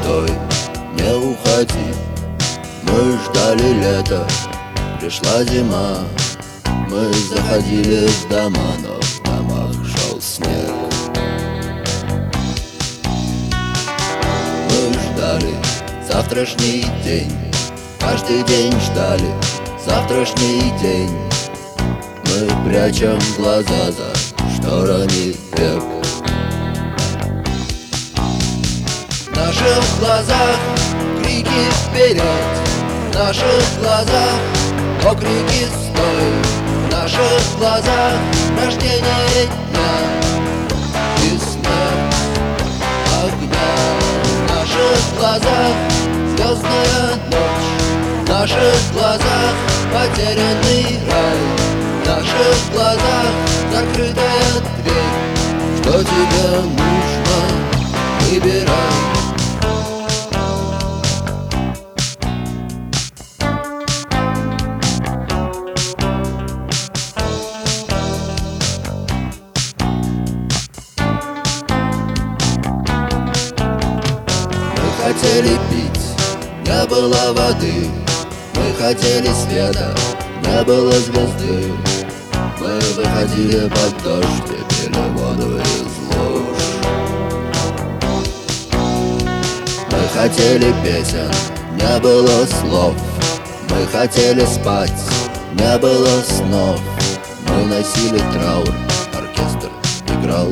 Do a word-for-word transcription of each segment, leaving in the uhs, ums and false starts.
стой, не уходи. Мы ждали лета, пришла зима. Мы заходили в дома, но в домах шел снег. Мы ждали завтрашний день, каждый день ждали завтрашний день. Мы прячем глаза за шторами век. В наших глазах крики вперед, в наших глазах окрики стой. В наших глазах рождение дня и смерть огня. В наших глазах звездная ночь, в наших глазах потерянный рай, в наших глазах закрытая дверь. Что тебе нужно, выбирай. Мы хотели пить, не было воды. Мы хотели света, не было звезды. Мы выходили под дождь и пили воду из луж. Мы хотели песен, не было слов. Мы хотели спать, не было снов. Мы носили траур, оркестр играл.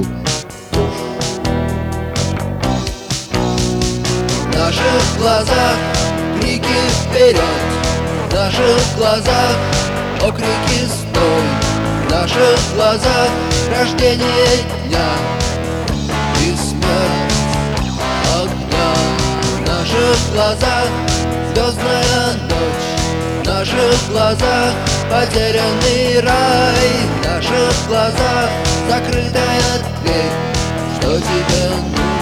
В наших глазах крики вперед, в наших глазах окрики стой. В наших глазах рождение дня и смерть огня. В наших глазах звездная ночь, в наших глазах потерянный рай, в наших глазах закрытая дверь. Что тебе нужно?